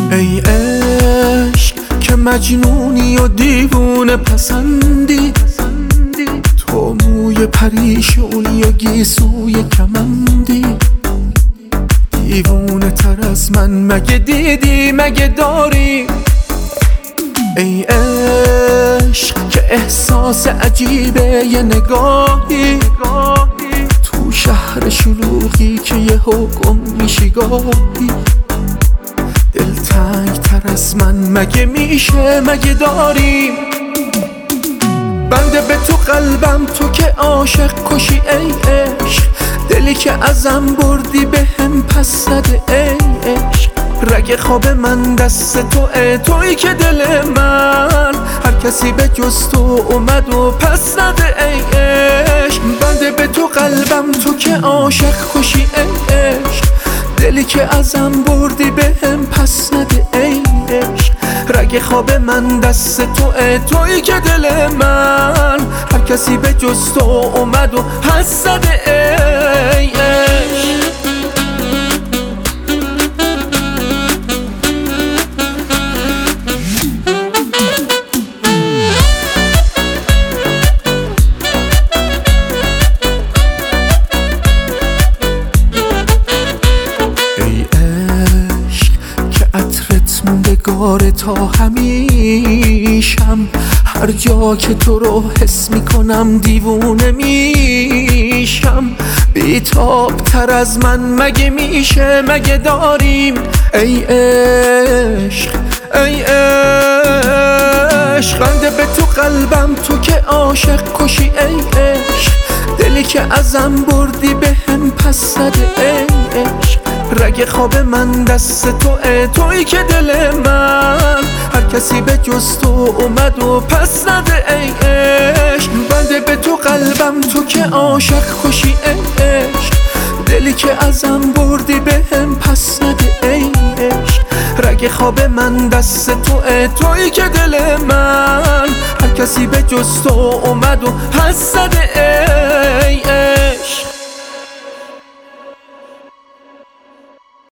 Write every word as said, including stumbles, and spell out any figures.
ای عشق که مجنونی و دیوونه پسندی، تو موی پریشونی و گیسوی کمندی. دیوونه تر از من مگه دیدی مگه داری؟ ای عشق که احساس عجیبه یه نگاهی، تو شهر شلوغی که یه حکم میشی گاهی. دلتنگ تر از من مگه میشه مگه داری؟ بنده به تو قلبم تو که عاشق کشی ای عشق، دلی که ازم بردی به هم پس زده ای عشق. رگ خواب من دست توئه، تویی که دل من هر کسی به جز تو اومد و پس زده ای عشق. بنده به تو قلبم تو که عاشق کشی ای عشق، دلی که ازم بردی به هم پس زده ای عشق. رگ خواب من دست توئه، تویی که دل من هر کسی به جز تو اومد و پس زده ای عشق. موندگار تا همیشم، هر جا که تو رو حس میکنم دیوونه میشم. بیتاب تر از من مگه میشه مگه داریم؟ ای عشق ای عشق، بنده به تو قلبم تو که عاشق کشی ای عشق، دلی که ازم بردی به هم پس زده ای عشق. رگ خواب من دست توئه، تویی که دل من هر کسی به جز تو اومد و پس زده ای عشق. بنده به تو قلبم تو که عاشق کشی ای عشق، دلی که ازم بردی به هم پس زده ای عشق. رگ خواب من دست توئه، تویی که دل من هر کسی به جز تو اومد و پس زده ای عشق.